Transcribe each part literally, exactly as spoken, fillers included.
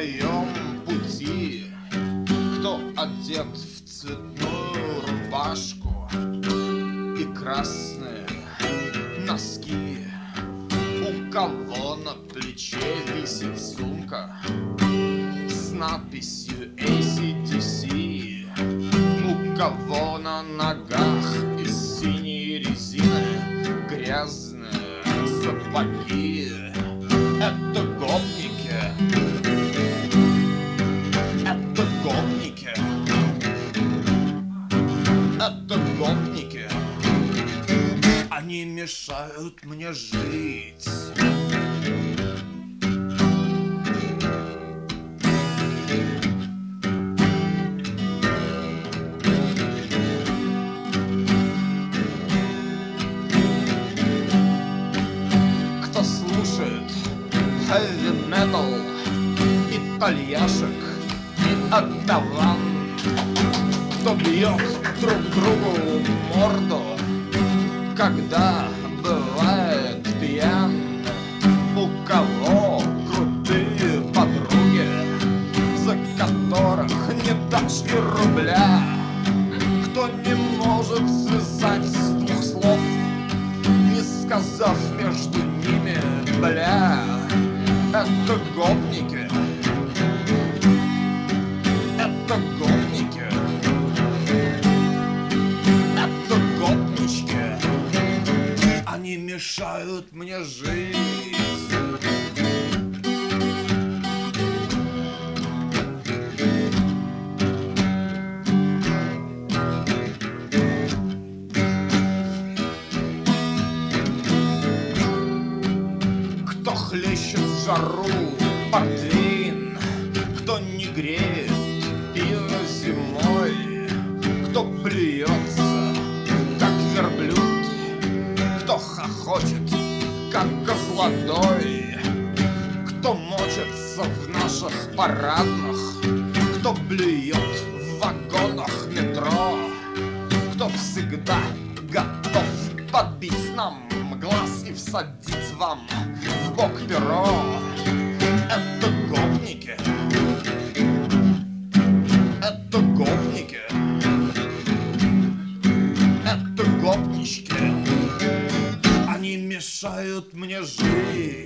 своем пути, кто одет в цветную рубашку и красные носки, у кого на плече висит сумка с надписью эй си ди си, у кого на ногах из синей резины грязные сапоги. Это гопники, это гопники, это гопники. Они мешают мне жить. Кто слушает heavy metal, итальяшек и оттаван, кто бьет друг другу морду, когда бывает пьян, у кого крутые подруги, за которых не дашь и рубля, кто не может связать с двух слов, не сказав между ними бля. Это гопники, это гопники, это гопнички. Они мешают мне жить. Кто хлещет в жару портвейн, кто не греет пиво зимой, кто плюется, как верблюд, кто хохочет, как козлодой, кто мочится в наших парадных, кто блюет в вагонах метро, кто всегда готов подбить нам глаз и всадить вам в бок перо. Это гопники, это гопники, это гопнички. Они мешают мне жить.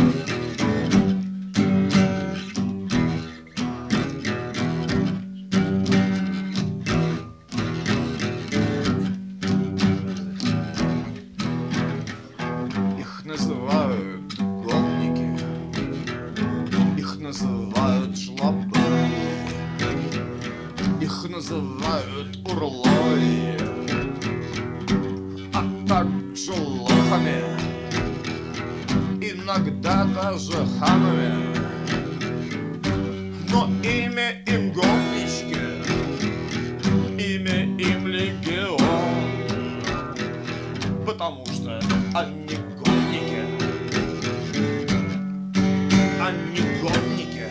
Называют гопники, их называют жлобы, их называют урлой, а также лохами, иногда даже хамами. Но имя им гопнички, имя им легион, потому что они Они гопники,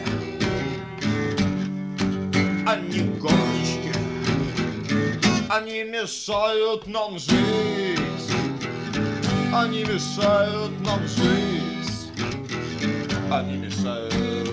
они гопнички, они мешают нам жить, они мешают нам жить, они мешают.